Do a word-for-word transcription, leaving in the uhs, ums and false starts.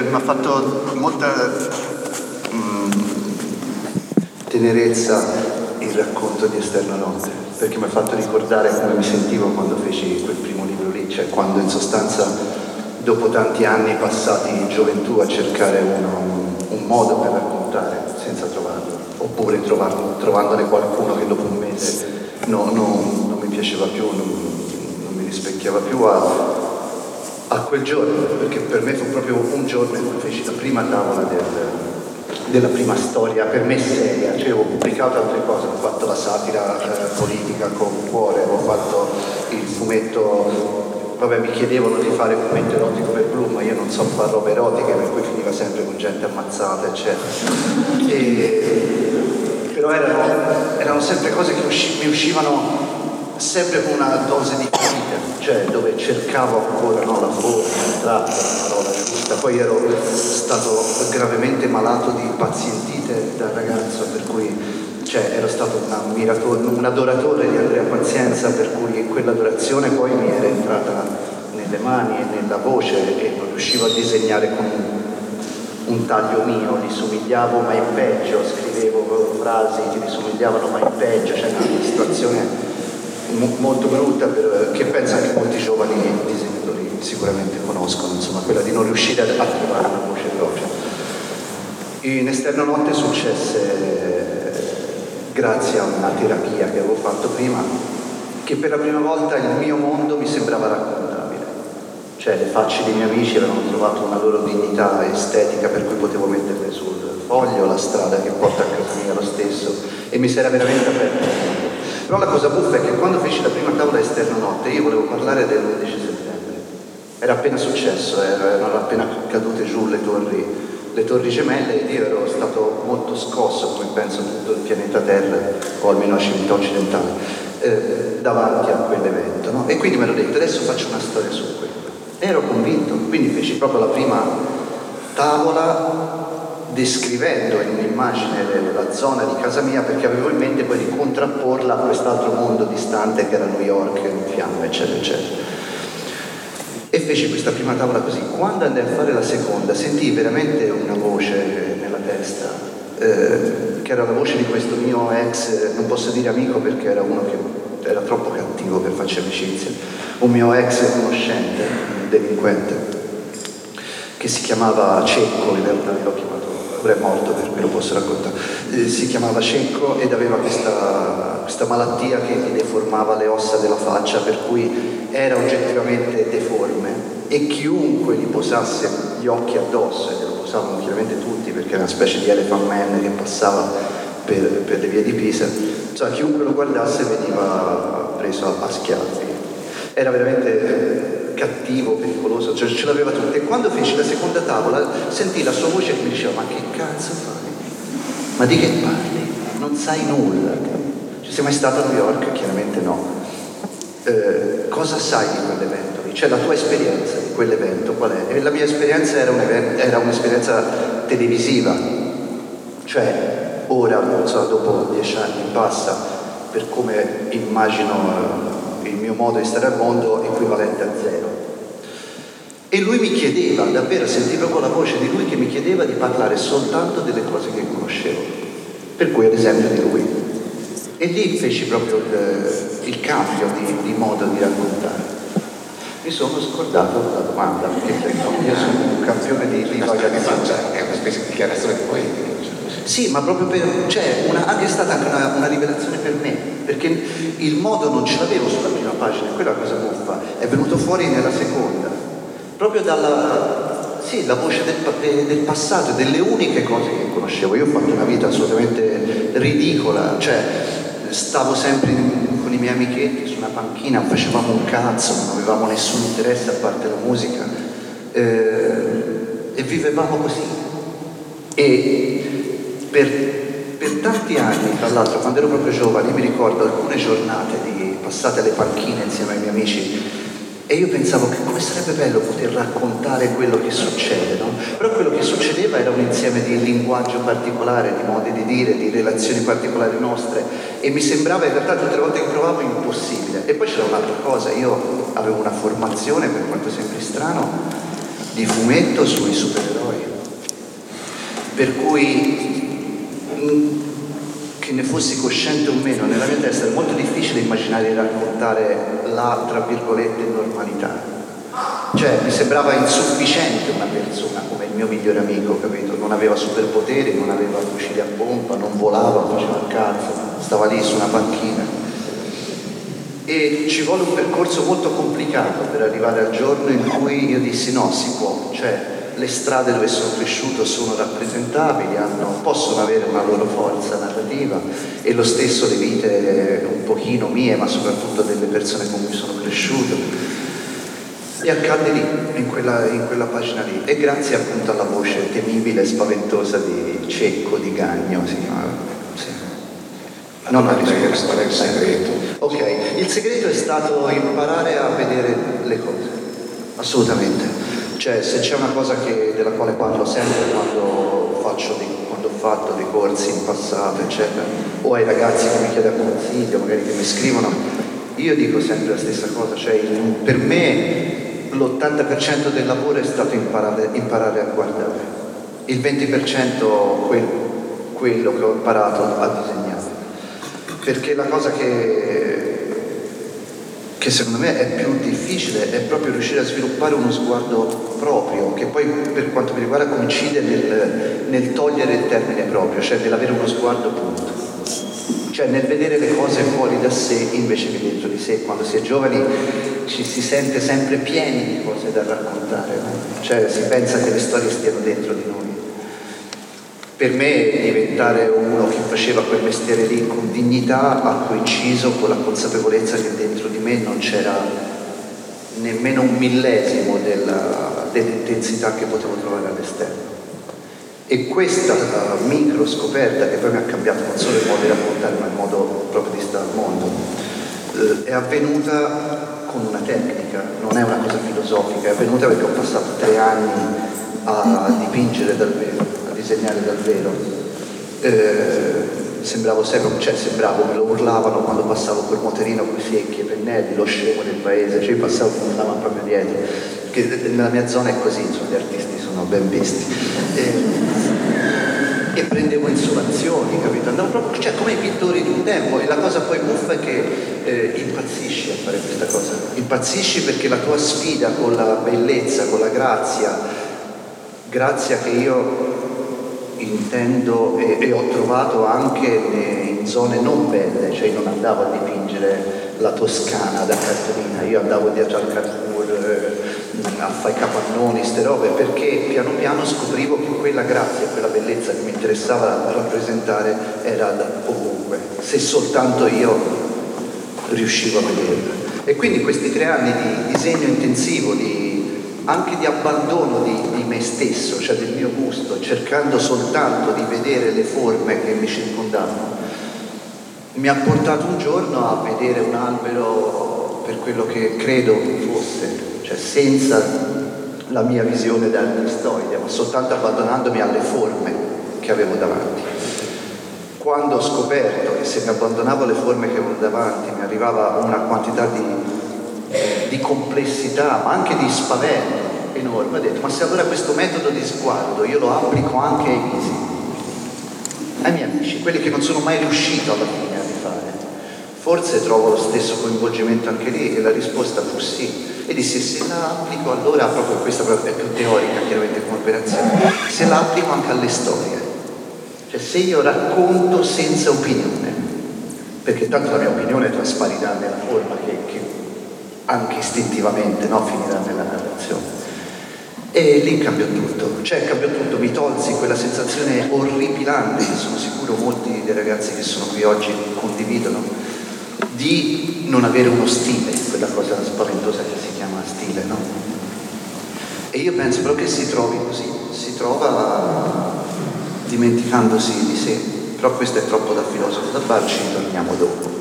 mi ha fatto molta mh, tenerezza il racconto di Esterna Notte, perché mi ha fatto ricordare come mi sentivo quando feci quel primo libro lì, cioè quando in sostanza dopo tanti anni passati in gioventù a cercare uno, un, un modo per raccontare senza trovarlo, oppure trovarlo, trovandone qualcuno che dopo un mese no, no, non mi piaceva più, non, non mi rispecchiava più a, a quel giorno, perché per me fu proprio un giorno in cui feci la prima tavola del, della prima storia per me seria, cioè ho pubblicato altre cose, ho fatto la satira eh, politica con Cuore, ho fatto il fumetto, vabbè mi chiedevano di fare un fumetto erotico per Bloom, ma io non so fare robe erotiche, per cui finiva sempre con gente ammazzata, eccetera. E, però erano, erano sempre cose che usci, mi uscivano sempre con una dose di fatica, cioè dove cercavo ancora no, la forma, il tratto, la parola giusta. Poi ero stato gravemente malato di pazientite da ragazzo, per cui cioè, ero stato un ammiratore, un adoratore di Andrea Pazienza, per cui quell'adorazione poi mi era entrata nelle mani e nella voce e non riuscivo a disegnare con un, un taglio mio, gli somigliavo ma in peggio, scrivevo frasi che gli somigliavano ma in peggio, c'è una situazione molto brutta per, che penso anche molti giovani disegnatori sicuramente conoscono, insomma, quella di non riuscire a, a trovare una voce propria. In Esterna Notte successe grazie a una terapia che avevo fatto prima, che per la prima volta il mio mondo mi sembrava raccontabile, cioè le facce dei miei amici avevano trovato una loro dignità estetica per cui potevo metterle sul foglio, la strada che porta a casa mia lo stesso, e mi si era veramente aperto. Però la cosa buffa è che quando feci la prima tavola Esterna Notte io volevo parlare dell'undici settembre. Era appena successo, erano appena cadute giù le torri, le torri gemelle ed io ero stato molto scosso, come penso tutto il pianeta Terra, o almeno la civiltà occidentale, eh, davanti a quell'evento. No? E quindi me l'ho detto, adesso faccio una storia su quello. E ero convinto, quindi feci proprio la prima tavola descrivendo in un'immagine la zona di casa mia, perché avevo in mente poi di contrapporla a quest'altro mondo distante che era New York, in fiamme, eccetera, eccetera. E feci questa prima tavola così. Quando andai a fare la seconda, sentii veramente una voce nella testa, eh, che era la voce di questo mio ex, non posso dire amico perché era uno che era troppo cattivo per farci amicizia, un mio ex conoscente, un delinquente, che si chiamava Cecco, in realtà l'ho chiamato, ora è morto per cui lo posso raccontare, eh, si chiamava Cecco ed aveva questa, questa malattia che gli deformava le ossa della faccia, per cui era oggettivamente deforme e chiunque gli posasse gli occhi addosso, e glielo posavano chiaramente tutti perché era una specie di elephant man che passava per, per le vie di Pisa, cioè chiunque lo guardasse veniva preso a, a schiaffi, era veramente cattivo, pericoloso, cioè ce l'aveva tutta. E quando feci la seconda tavola sentii la sua voce che mi diceva: ma che cazzo fai? Ma di che parli? Non sai nulla. Ci sei mai stato a New York? Chiaramente no. Eh, cosa sai di quell'evento lì? Cioè la tua esperienza di quell'evento qual è? E la mia esperienza era, un evento, era un'esperienza televisiva, cioè ora, non so, dopo dieci anni passa, per come immagino il mio modo di stare al mondo, equivalente a zero. E lui mi chiedeva, davvero, sentivo proprio la voce di lui che mi chiedeva di parlare soltanto delle cose che conoscevo, per cui ad esempio di lui. E lì feci proprio il, il cambio di, di modo di raccontare. Mi sono scordato la domanda, perché no, io sono un campione di divagazione. È una specie di dichiarazione poetica. Sì, ma proprio per, cioè, una, anche è stata anche una, una rivelazione per me, perché il modo non ce l'avevo sulla prima pagina, quella cosa buffa, è venuto fuori nella seconda, proprio dalla, sì, la voce del, del passato, delle uniche cose che conoscevo. Io ho fatto una vita assolutamente ridicola, cioè stavo sempre in, con i miei amichetti su una panchina, facevamo un cazzo, non avevamo nessun interesse a parte la musica, eh, e vivevamo così. E Per, per tanti anni, tra l'altro, quando ero proprio giovane, mi ricordo alcune giornate di, passate alle panchine insieme ai miei amici, e io pensavo che come sarebbe bello poter raccontare quello che succede, no? Però quello che succedeva era un insieme di linguaggio particolare, di modi di dire, di relazioni particolari nostre, e mi sembrava in realtà tutte le volte che provavo impossibile. E poi c'era un'altra cosa, io avevo una formazione, per quanto sembri strano, di fumetto sui supereroi. per cui mh, che ne fossi cosciente o meno, nella mia testa è molto difficile immaginare di raccontare la, tra virgolette, normalità. Cioè, mi sembrava insufficiente una persona come il mio migliore amico, capito? Non aveva superpoteri, non aveva fucili a pompa, non volava, faceva il cazzo, stava lì su una panchina. E ci vuole un percorso molto complicato per arrivare al giorno in cui io dissi no, si può, cioè le strade dove sono cresciuto sono rappresentabili, hanno, possono avere una loro forza narrativa, e lo stesso le vite un pochino mie, ma soprattutto delle persone con cui sono cresciuto. E accadde lì, in quella, in quella pagina lì, e grazie appunto alla voce temibile e spaventosa di Cecco Di Gagno, si chiamava. Sì. Non ho risposto. Qual è il segreto? Ok, il segreto è stato imparare a vedere le cose, assolutamente. Cioè, se c'è una cosa che, della quale parlo sempre quando, faccio dei, quando ho fatto dei corsi in passato, eccetera, o ai ragazzi che mi chiedono consiglio, magari che mi scrivono, io dico sempre la stessa cosa, cioè per me l'ottanta per cento del lavoro è stato imparare, imparare a guardare, il venti per cento quel, quello che ho imparato a disegnare, perché la cosa che, che secondo me è più difficile è proprio riuscire a sviluppare uno sguardo proprio, che poi per quanto mi riguarda coincide nel, nel togliere il termine proprio, cioè nell'avere uno sguardo punto. Cioè nel vedere le cose fuori da sé invece che dentro di sé. Quando si è giovani ci si sente sempre pieni di cose da raccontare, no? Cioè si pensa che le storie stiano dentro di noi. Per me diventare uno che faceva quel mestiere lì con dignità ha coinciso con la consapevolezza che dentro di me non c'era nemmeno un millesimo della, dell'intensità che potevo trovare all'esterno. E questa uh, micro scoperta, che poi mi ha cambiato non solo il modo di raccontare, ma il modo proprio di stare al mondo, uh, è avvenuta con una tecnica, non è una cosa filosofica, è avvenuta perché ho passato tre anni a dipingere dal vero, a disegnare dal vero. Uh, sembravo sempre, cioè sembravo, me lo urlavano quando passavo col motorino con i secchi e pennelli, lo scemo del paese, cioè passavo e mi urlavano proprio dietro, perché nella mia zona è così, insomma, gli artisti sono ben visti. E, e prendevo insolazioni, capito? Andavo proprio, cioè come i pittori di un tempo, e la cosa poi buffa è che eh, impazzisci a fare questa cosa, impazzisci perché la tua sfida con la bellezza, con la grazia, grazia che io intendo e, e ho trovato anche in zone non belle, cioè io non andavo a dipingere la Toscana da cartolina, io andavo dietro al Carrefour eh, a fare i capannoni, ste robe, perché piano piano scoprivo che quella grazia, quella bellezza che mi interessava rappresentare era da ovunque, se soltanto io riuscivo a vederla. E quindi questi tre anni di disegno intensivo, di anche di abbandono di, di me stesso, cioè del mio gusto, cercando soltanto di vedere le forme che mi circondavano, mi ha portato un giorno a vedere un albero per quello che credo fosse, cioè senza la mia visione dell'artistoide, ma soltanto abbandonandomi alle forme che avevo davanti. Quando ho scoperto che se mi abbandonavo alle forme che avevo davanti mi arrivava una quantità di di complessità, ma anche di spavento enorme, ho detto, ma se allora questo metodo di sguardo io lo applico anche ai visi, ai miei amici, quelli che non sono mai riuscito alla fine a rifare, forse trovo lo stesso coinvolgimento anche lì, e la risposta fu sì. E dissi, se la applico allora, proprio questa è più teorica chiaramente come operazione, se la applico anche alle storie, cioè se io racconto senza opinione, perché tanto la mia opinione trasparirà nella forma che, che anche istintivamente, no, finirà nella narrazione. E lì cambiò tutto, cioè cambiò tutto, mi tolsi quella sensazione orripilante, che sono sicuro molti dei ragazzi che sono qui oggi condividono, di non avere uno stile, quella cosa spaventosa che si chiama stile, no? E io penso però che si trovi così, si trova dimenticandosi di sé, però questo è troppo da filosofo da bar, ci torniamo dopo.